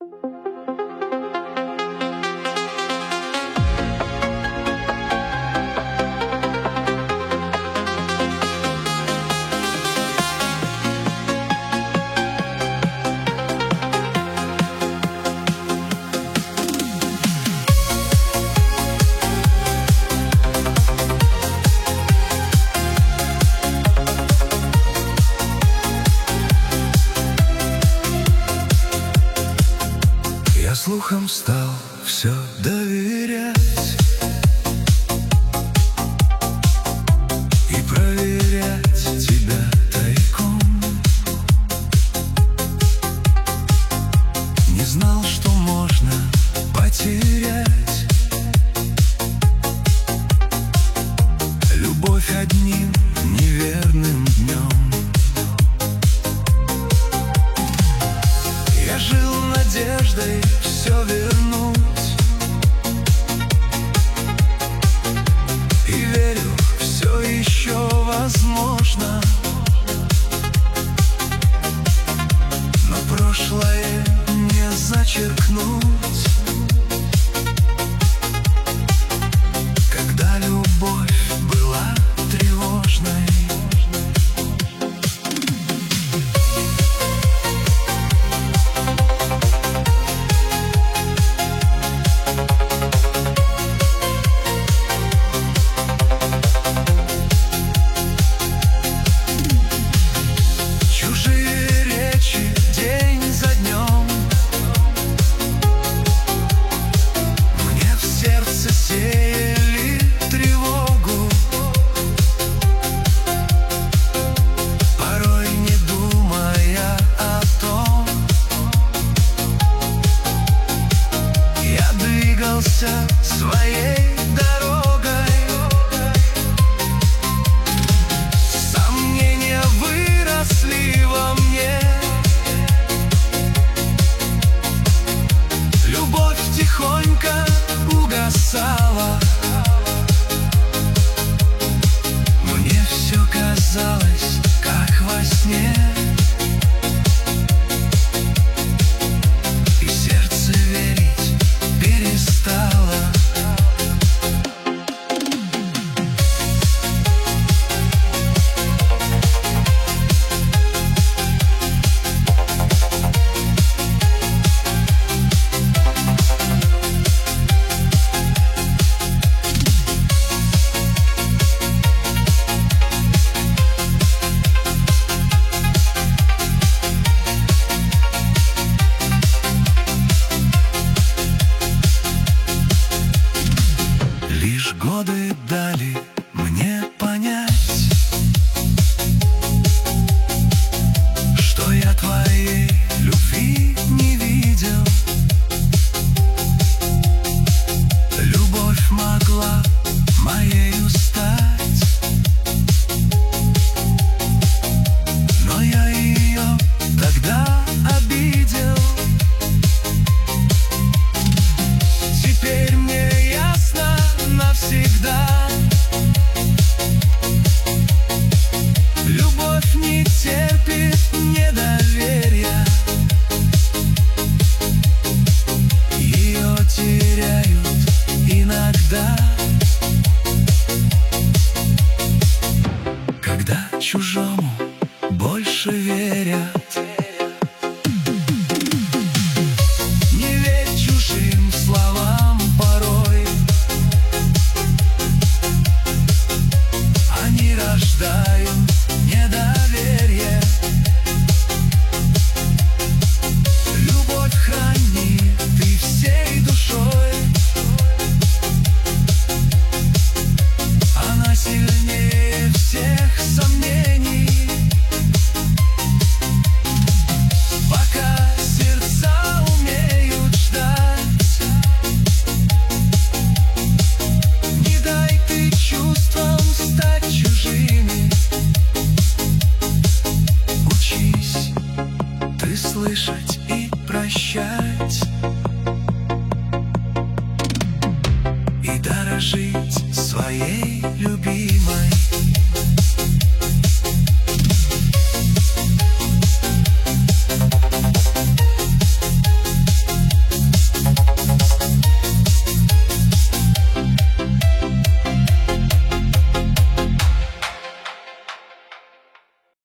Я слухом стал все доверять и проверять тебя тайком. Не знал, что можно потерять любовь одним неверным днем. Я жил надеждой все вернуть и верю, все еще возможно. Но прошлое не зачеркнуть, когда любовь была тревожной. Сеяли тревогу, порой не думая о том. Я двигался своей дорогой, сомнения выросли во мне. Любовь тихонько угасала. Мне все казалось, как во сне, и сердце верить перестало. Лишь годы дали мне понять, что я твоей любви не видел. Любовь могла моею стать, но я ее тогда обидел. Теперь мне ясно навсегда: любовь не терпит недоверия, ее теряют иногда.